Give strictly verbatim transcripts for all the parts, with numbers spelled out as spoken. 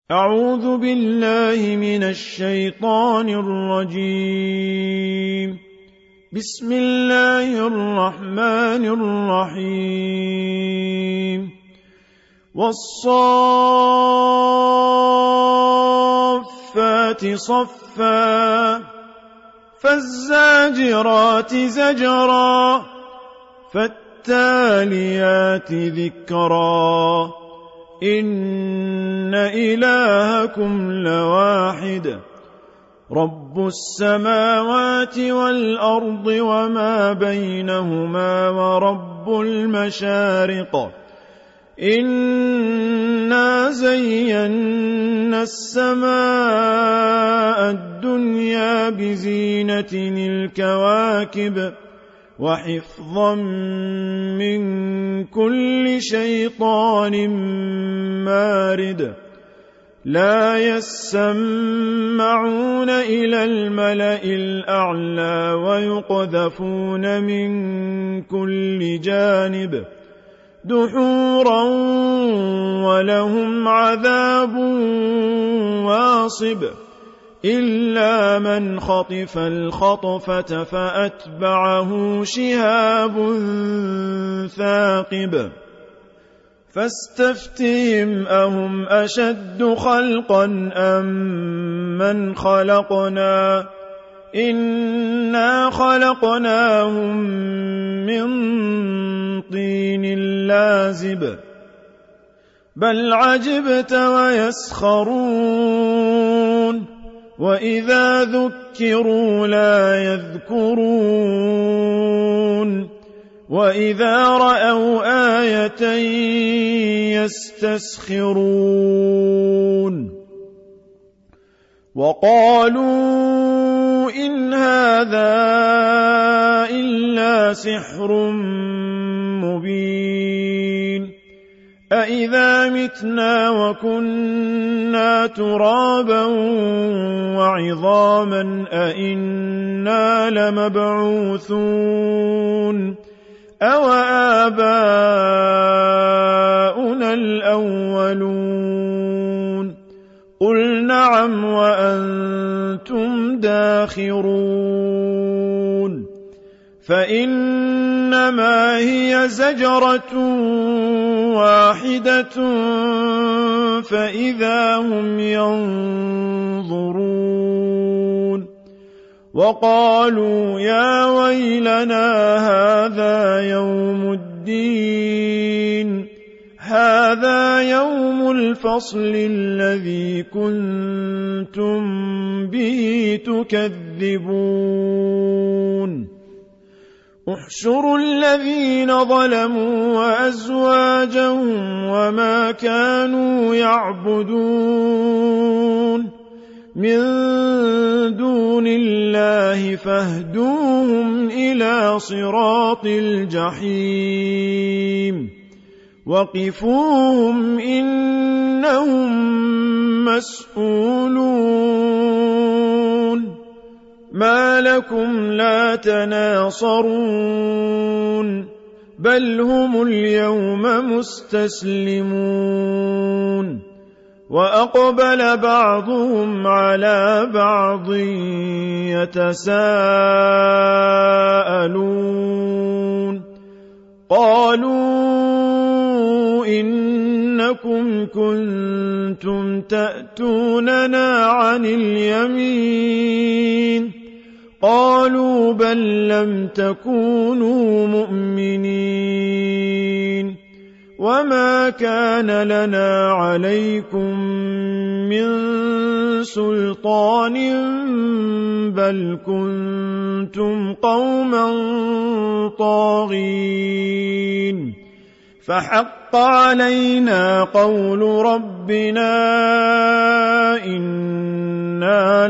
أعوذ بالله من الشيطان الرجيم. بسم الله الرحمن الرحيم. والصافات صفا فالزاجرات زجرا فالتاليات ذكرا إن إلهكم لواحد رب السماوات والأرض وما بينهما ورب المشارق إنا زينا السماء الدنيا بزينة الكواكب وحفظا من كل شيطان مارد لا يسمعون إلى الملأ الأعلى ويقذفون من كل جانب دحورا ولهم عذاب واصب إلا من خطف الخطفة فأتبعه شهاب ثاقب فاستفتهم أهم أشد خلقا أم من خلقنا إنا خلقناهم من طين لازب بل عجبت ويسخرون وإذا ذكروا لا يذكرون وإذا رأوا آية يستسخرون وقالوا إن هذا إلا سحر مبين أإذا متنا وكنا ترابا وعظاما أإنا لمبعوثون أو آباؤنا الأولون قل نعم وأنتم داخرون فإنما هي زجرة واحدة فإذا هم ينظرون وقالوا يا ويلنا هذا يوم الدين هذا يوم الفصل الذي كنتم به تكذبون احشروا الذين ظلموا وأزواجهم وما كانوا يعبدون من دون الله فاهدوهم إلى صراط الجحيم وقفوهم إنهم مسؤولون ما لكم لا تناصرون بل هم اليوم مستسلمون وأقبل بعضهم على بعض يتساءلون قالوا إنكم كنتم تأتوننا عن اليمين قالوا بل لم تكونوا مؤمنين وما كان لنا عليكم من سلطان بل كنتم قوما طاغين فحق علينا قول ربنا إنا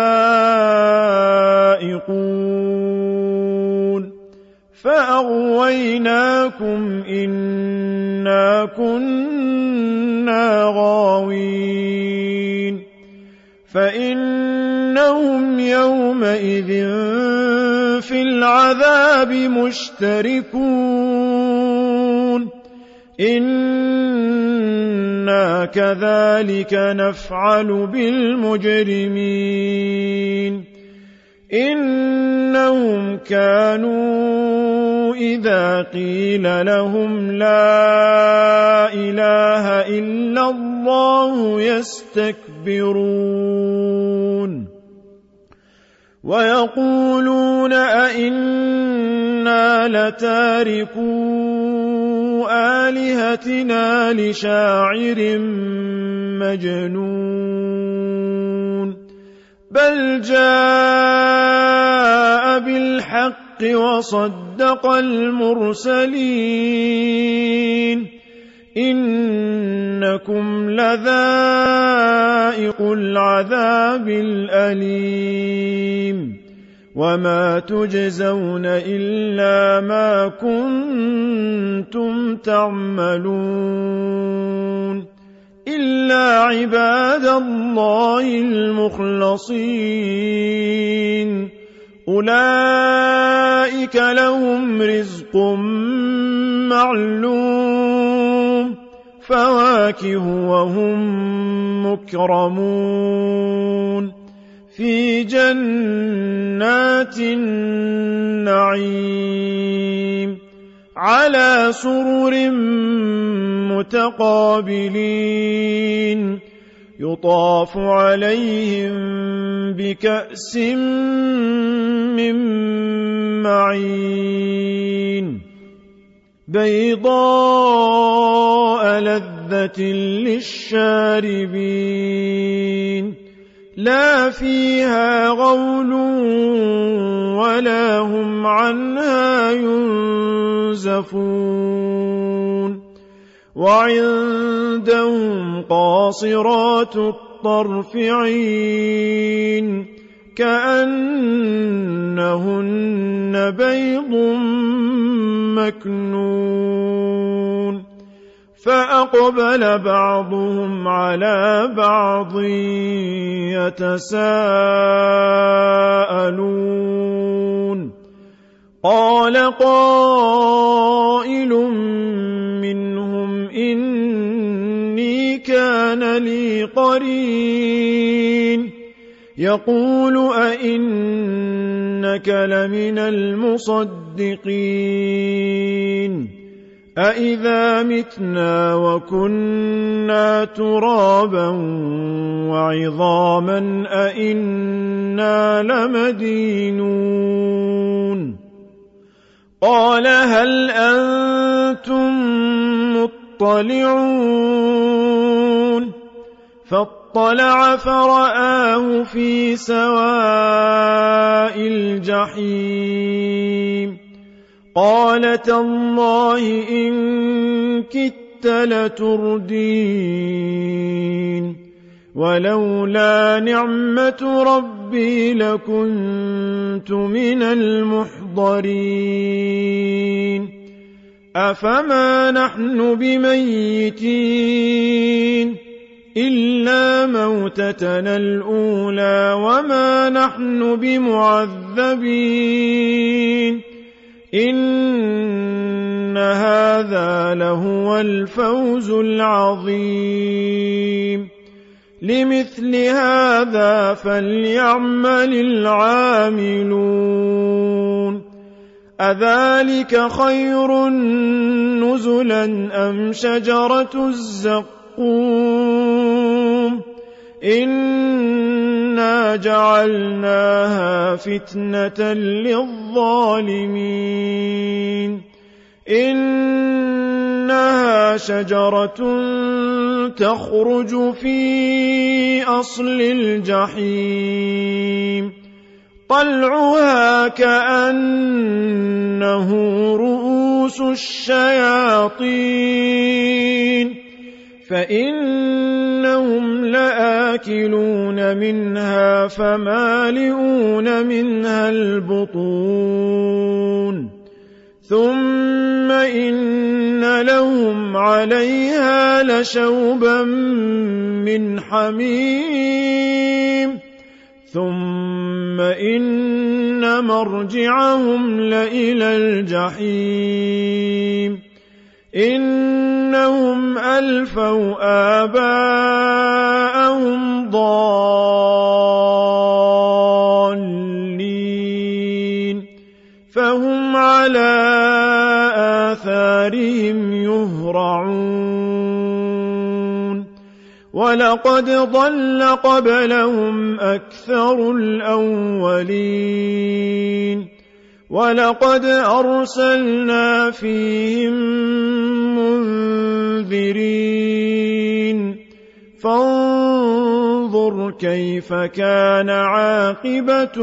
لذائقون فأغويناكم إنا كنا غاوين فإنهم يومئذ في العذاب مشتركون إن إنا كذلك نفعل بالمجرمين إنهم كانوا إذا قيل لهم لا إله إلا الله يستكبرون ويقولون أئنا لتاركو آلهتنا لشاعر مجنون بل جاء بالحق وصدق المرسلين إنكم لذائق العذاب الأليم وما تجزون إلا ما كنتم تعملون إلا عباد الله المخلصين أولئك لهم رزق معلوم فواكه وهم مكرمون في جنات النعيم على سرر متقابلين يطاف عليهم بكأس من معين بيضاء لذة للشاربين لا فيها غول ولا هم عنها ينزفون وعندهم قاصرات الطرف عين كأنهن بيض مكنون فأقبل بعضهم على بعض يتساءلون قال قائل منهم إني كان لي قرين يقول أئنك لمن المصدقين أإذا متنا وكنا ترابا وعظاما أئنا لمدينون قال هل أنتم مطلعون فاطلع فرآه في سواء الجحيم قال تالله إن كدت لتردين ولولا نعمة ربي لكنت من المحضرين أفما نحن بميتين إلا موتتنا الأولى وما نحن بمعذبين إن هذا لهو الفوز العظيم لمثل هذا فليعمل العاملون أذلك خير نزلا أم شجرة الزقوم إنا جعلناها فتنة للظالمين إنها شجرة تخرج في أصل الجحيم طلعها كأنه رؤوس الشياطين فإنهم لآكلون منها فمالئون منها البطون ثم إن لهم عليها لشوبا من حميم ثم إن مرجعهم لإلى الجحيم إن إنهم ألفوا آباءهم ضالين فهم على آثارهم يهرعون ولقد ضل قبلهم أكثر الأولين ولقد أرسلنا فيهم منذرين فانظر كيف كان عاقبة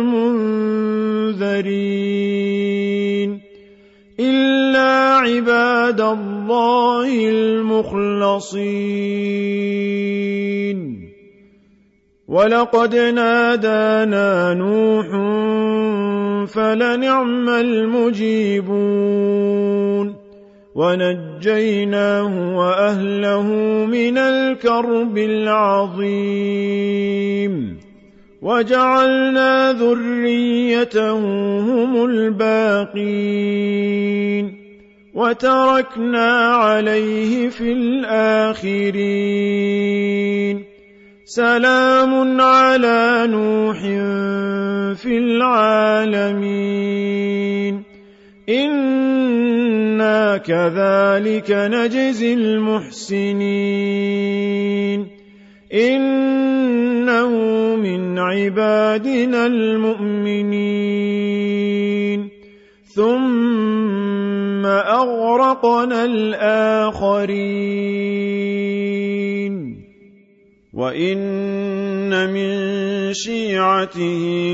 المنذرين إلا عباد الله المخلصين ولقد نادانا نوح فلنعم المجيبون ونجيناه وأهله من الكرب العظيم وجعلنا ذريته هم الباقين وتركنا عليه في الآخرين سلام على نوح في العالمين إنا كذلك نجزي المحسنين إنه من عبادنا المؤمنين ثم أغرقنا الآخرين وإن من شيعته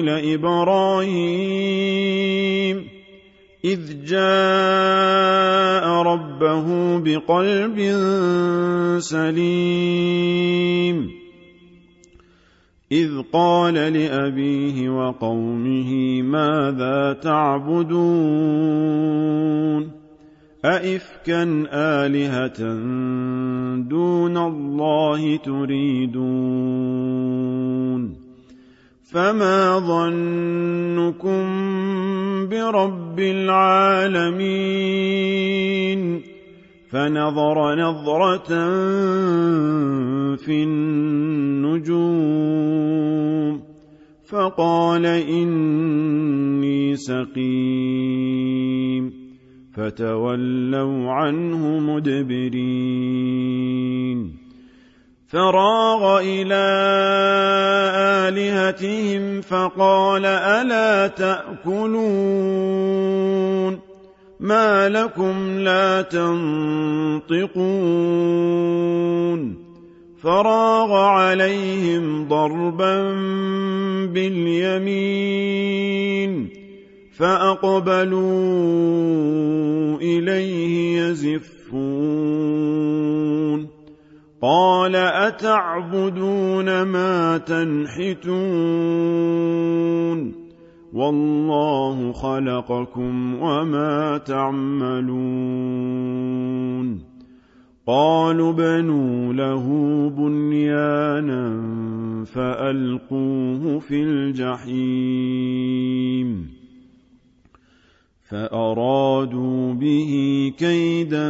لإبراهيم إذ جاء ربه بقلب سليم إذ قال لأبيه وقومه ماذا تعبدون أئفكا آلهة دون الله تريدون فما ظنكم برب العالمين فنظر نظرة في النجوم فقال إني سقيم فتولوا عنه مدبرين فراغ إلى آلهتهم فقال ألا تأكلون ما لكم لا تنطقون فراغ عليهم ضربا باليمين فأقبلوا إليه يزفون قال أتعبدون ما تنحتون والله خلقكم وما تعملون قالوا بنوا له بنيانا فألقوه في الجحيم فأرادوا به كيدا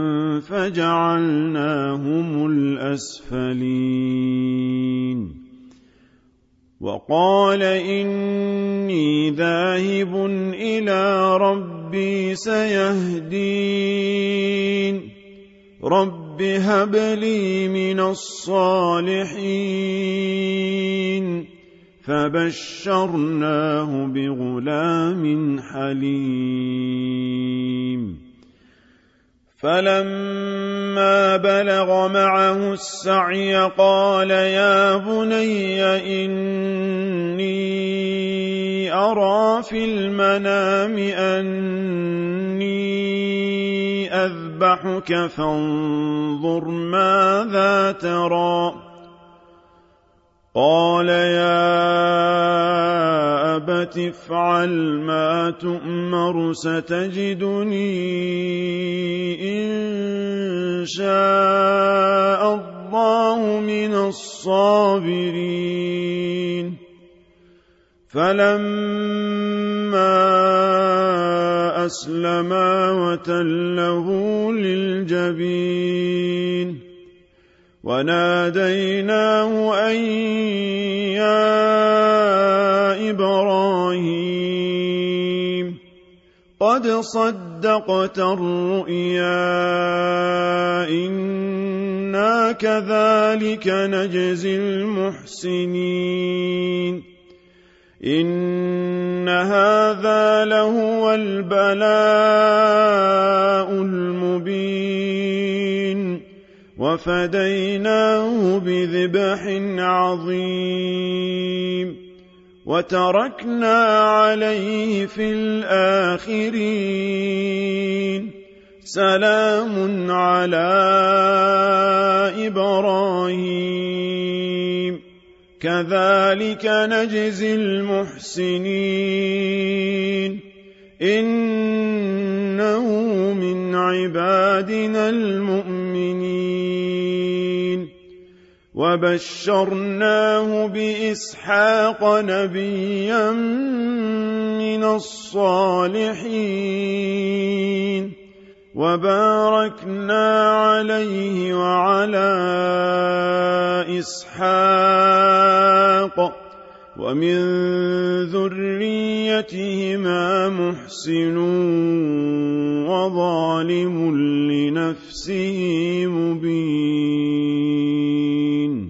فجعلناهم الأسفلين وقال إني ذاهب إلى ربي سيهدين رب هب لي من الصالحين فبشرناه بغلام حليم فلما بلغ معه السعي قال يا بني إني أرى في المنام أني أذبحك فانظر ماذا ترى قال يا أبت افعل ما تؤمر ستجدني إن شاء الله من الصابرين فلما وأسلما وتله للجبين وناديناه أن يا إبراهيم قد صدقت الرؤيا إنا كذلك نجزي المحسنين إن هذا لهو البلاء المبين وفديناه بذبح عظيم وتركنا عليه في الآخرين سلام على إبراهيم كذلك نجزي المحسنين إنه من عبادنا المؤمنين وبشرناه بإسحاق نبيا من الصالحين وباركنا عليه وعلى إسحاق ومن ذريتهما محسن وظالم لنفسه مبين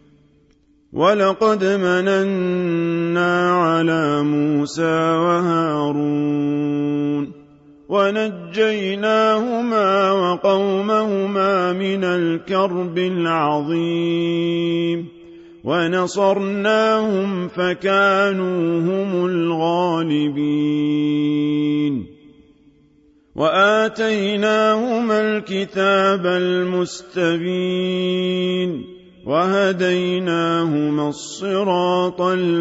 ولقد مننا على موسى وهارون ونجيناهما وقومهما من الكرب العظيم ونصرناهم فكانوا هم الغالبين وآتيناهما الكتاب المستبين وهديناهما الصراط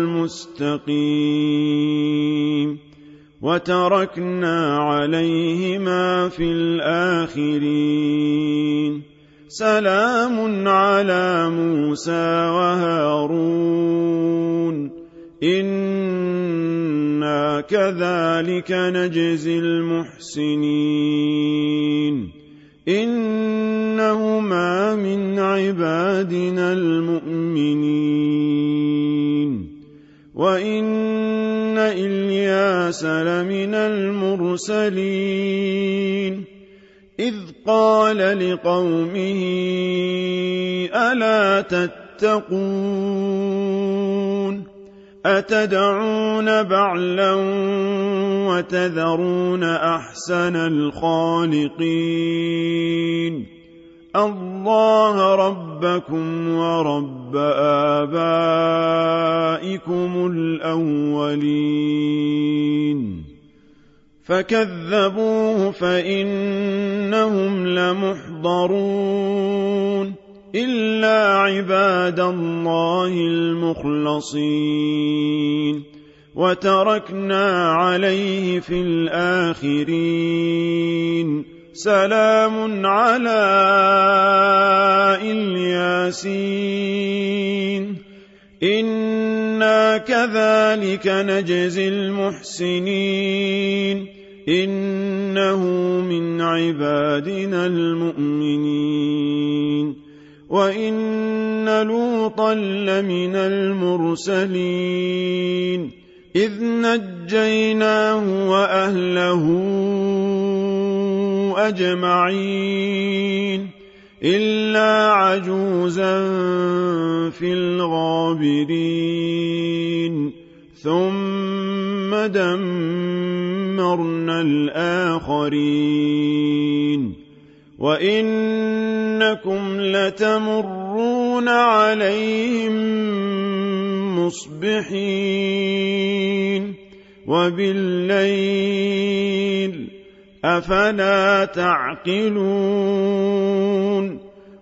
المستقيم وتركنا عليهما في الآخرين سلام على موسى وهارون إنا كذلك نجزي المحسنين إنهما من عبادنا المؤمنين وإن إلياس لمن المرسلين إذ قال لقومه ألا تتقون أتدعون بعلا وتذرون أحسن الخالقين الله ربكم ورب آبائكم الأولين فكذبوه فإنهم لمحضرون إلا عباد الله المخلصين وتركنا عليه في الآخرين سلام على الياسين إنا كذلك نجزي المحسنين إنه من عبادنا المؤمنين وإن لوطا لمن المرسلين إذ نجيناه وأهله أجمعين إلا عجوزا في الغابرين ثم دمرنا الآخرين وإنكم لتمرون عليهم مصبحين وبالليل أفلا تعقلون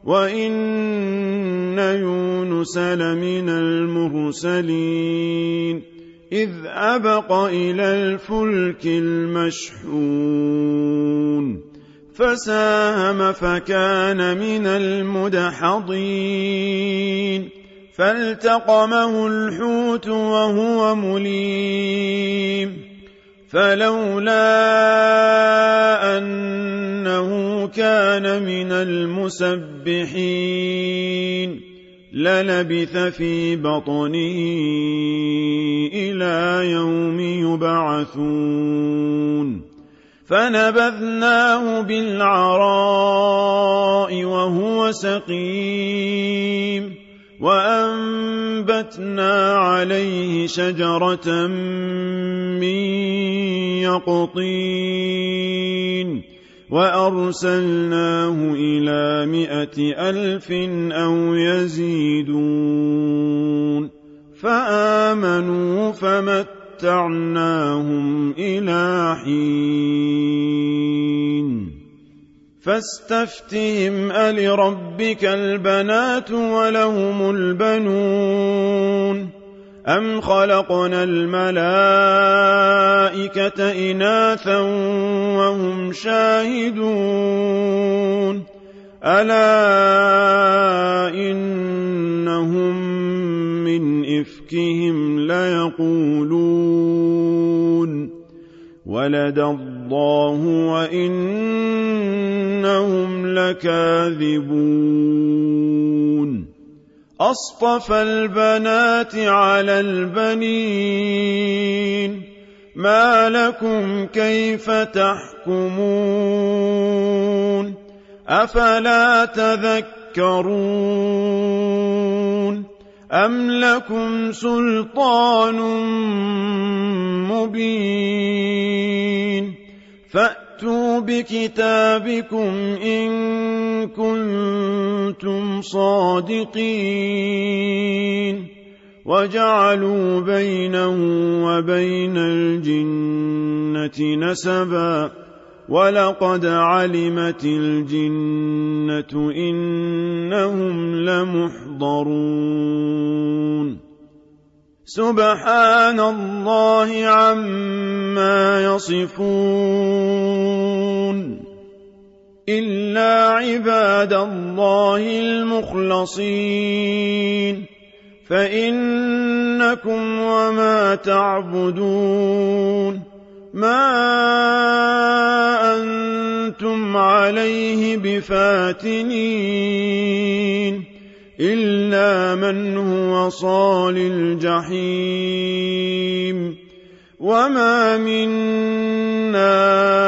وإن يونس لمن المرسلين إذ أبق إلى الفلك المشحون فساهم فكان من المدحضين فالتقمه الحوت وهو مليم فلولا أنه كان من المسبحين للبث في بطنه إلى يوم يبعثون فنبذناه بالعراء وهو سقيم وأنبتنا عليه شجرة من يقطين وأرسلناه إلى مائة ألف أو يزيدون فآمنوا فمتعناهم إلى حين فاستفتهم ألربك البنات ولهم البنون أم خلقنا الملائكة إناثا وهم شاهدون ألا إنهم من إفكهم ليقولون ولد الله وإنهم لكاذبون أصطفى البنات على البنين ما لكم كيف تحكمون أفلا تذكرون أم لكم سلطان مبين فأتوا بكتابكم إن كنتم صادقين وجعلوا بينه وبين الجنة نسبا ولقد علمت الجنة إنهم لمحضرون سبحان الله عما يصفون إلا عباد الله المخلصين فإنكم وما تعبدون ما أنتم عليه بفاتنين إلا من هو صال الجحيم وما منا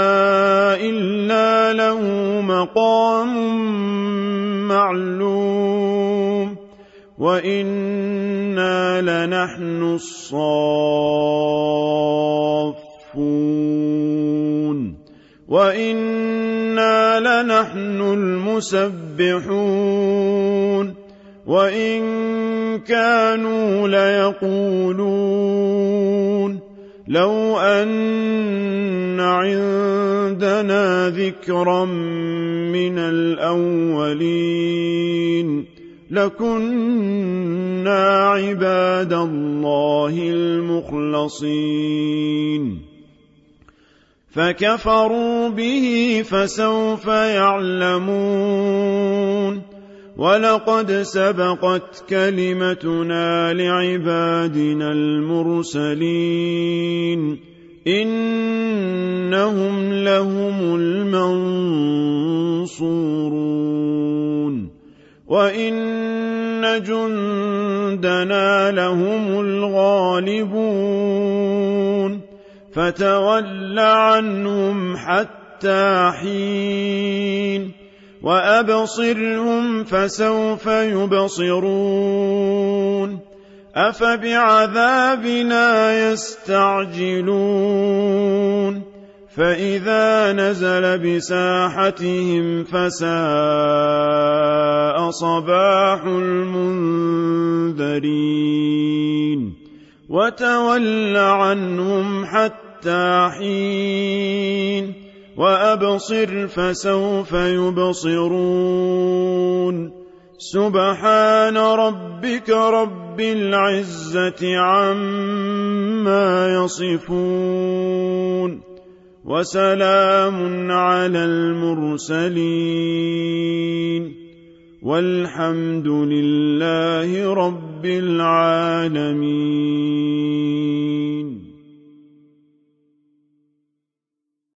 إلا له مقام معلوم وإنا لنحن الصافون وإنا لنحن المسبحون وإن كانوا ليقولون لو أن عندنا ذكرا من الأولين لكنا عباد الله المخلصين فكفروا به فسوف يعلمون ولقد سبقت كلمتنا لعبادنا المرسلين إنهم لهم المنصورون وإن جندنا لهم الغالبون فتول عنهم حتى حين وأبصرهم فسوف يبصرون أفبعذابنا يستعجلون فإذا نزل بساحتهم فساء صباح المنذرين وتول عنهم حتى حين وأبصر فسوف يبصرون سبحان ربك رب العزة عما يصفون وسلام على المرسلين والحمد لله رب العالمين.